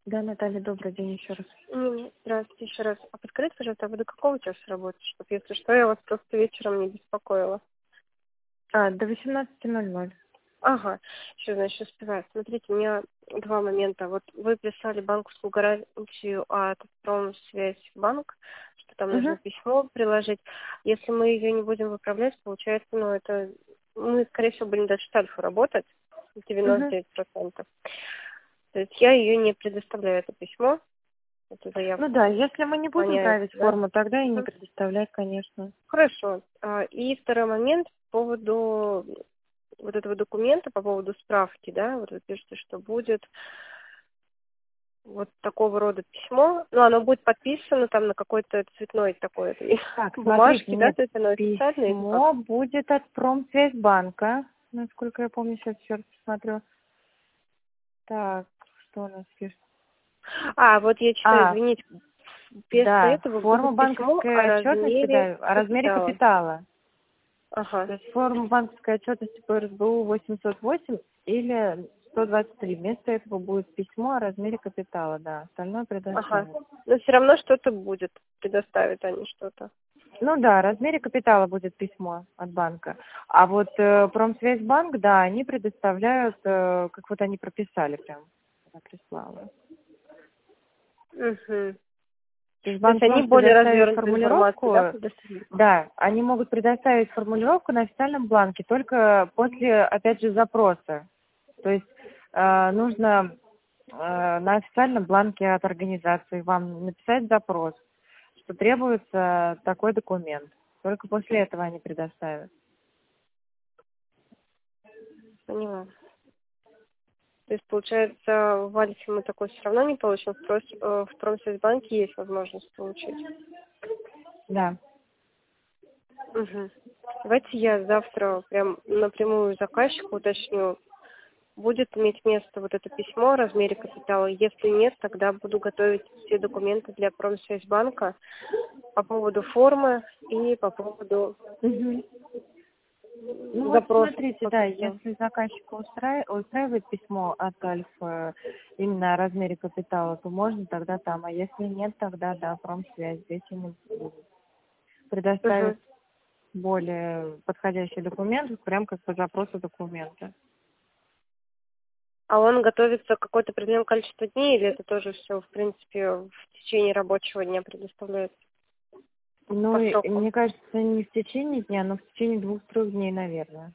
Да, Наталья, добрый день еще раз. Здравствуйте еще раз. А подскажите, пожалуйста, а вы до какого часа работаете, чтобы, если что, я вас просто вечером не беспокоила? До 18:00. Ага, еще, значит, успеваю. Смотрите, у меня два момента. Вот вы прислали банковскую гарантию от Промсвязьбанк, что там нужно Угу, письмо приложить. Если мы ее не будем выправлять, получается, это мы, скорее всего, будем дальше с Альфа работать, угу. 99%. То есть я ее не предоставляю, это письмо, эту Ну заявку. да, если мы не будем Понятно, править да? форму, тогда и не Мгм. предоставлять, конечно. Хорошо. И второй момент по поводу вот этого документа, по поводу справки, да, вот вы пишете, что будет вот такого рода письмо, но оно будет подписано там на какой-то цветной такой этой Так, смотрите, бумажке, да, нет, то есть оно официальное или как? письмо будет от Промсвязьбанка, насколько я помню, сейчас еще раз посмотрю. Так, что у нас пишет? Вот я читаю, А, извините, вместо да, этого форма будет письмо банковской о отчетности, размере да, о размере капитала. капитала. Ага, То есть форма банковской отчетности по РСБУ 808 или 123. Вместо этого будет письмо о размере капитала, да. Остальное ага. предоставят. Но все равно что-то будет, предоставят они что-то. Ну да, о размере капитала будет письмо от банка. А вот Промсвязьбанк, да, они предоставляют, как вот они прописали прям, я прислала. Угу. То есть То есть банк они может более предоставить развернутую информацию, да, формулировку, предоставили? да, они могут предоставить формулировку на официальном бланке только после, опять же, запроса. То есть нужно на официальном бланке от организации вам написать запрос, что требуется такой документ. Только после этого они предоставят. Поняла. То есть, получается, в Альфе мы такой все равно не получим, в Промсвязьбанке есть возможность получить. Да. Угу. Давайте я завтра прям напрямую заказчику уточню, будет иметь место вот это письмо о размере капитала. Если нет, тогда буду готовить все документы для Промсвязьбанка по поводу формы и по поводу Мгм. Ну вот запроса смотрите, по да, капиталу. если заказчика устраивает письмо от Альфа именно о размере капитала, то можно тогда там, а если нет, тогда да, Промсвязь здесь они Угу. предоставят более подходящий документ, прям как по запросу документа. А он готовится какое-то определенное количество дней, или это тоже все, в принципе, в течение рабочего дня предоставляется Ну, по и срокам? мне кажется, не в течение дня, но в течение 2-3 дней, наверное.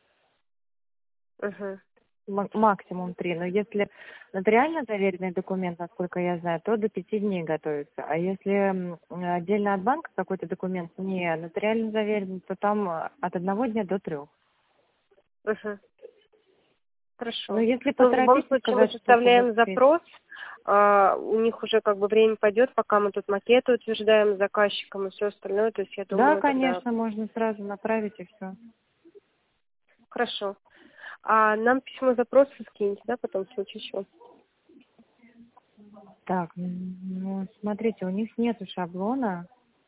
Угу. Максимум 3. Но если нотариально заверенный документ, насколько я знаю, то до 5 дней готовится. А если отдельно от банка какой-то документ не нотариально заверенный, то там от 1 дня до 3. Угу. Но Хорошо. если Ну, в любом поторопитесь случае мы сказать, что вы составляем успеете. запрос, у них уже как бы время пойдет, пока мы тут макеты утверждаем с заказчиком и все остальное, то есть я Да, думаю тогда конечно, можно сразу направить и все. хорошо. А нам письмо запроса скиньте, да, потом в случае чего. Так, ну, смотрите, у них нету шаблона.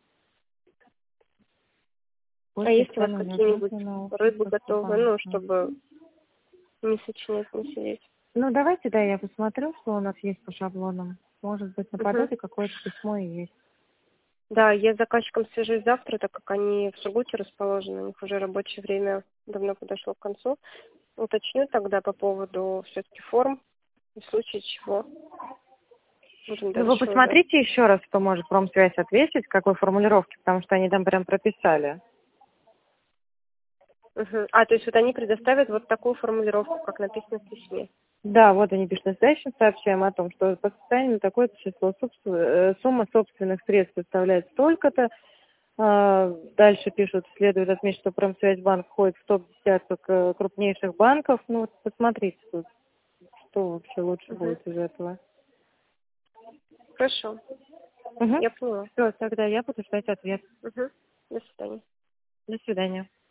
А После есть у вас специального какие-нибудь запроса на рыбы офис готовые, банка. чтобы не сочинять, не сидеть? Ну, давайте, да, я посмотрю, что у нас есть по шаблонам. Может быть, Угу. наподобие какое-то письмо и есть. Да, я с заказчиком свяжусь завтра, так как они в Сургуте расположены, у них уже рабочее время давно подошло к концу. Уточню тогда по поводу все-таки форм, и в случае чего будем Ну, вы дальше уже. посмотрите еще раз, кто может промсвязь ответить, какой формулировки, потому что они там прям прописали. Угу. То есть вот они предоставят вот такую формулировку, как написано в письме. Да, вот они пишут, настоящим сообщаем о том, что по состоянию такое-то число, сумма собственных средств составляет столько-то. Дальше пишут, следует отметить, что Промсвязьбанк входит в топ-10 крупнейших банков. Ну, вот посмотрите тут, что вообще лучше Угу. будет из этого. Хорошо, Угу. я поняла. Все, тогда я буду ждать ответ. Угу. До свидания. До свидания.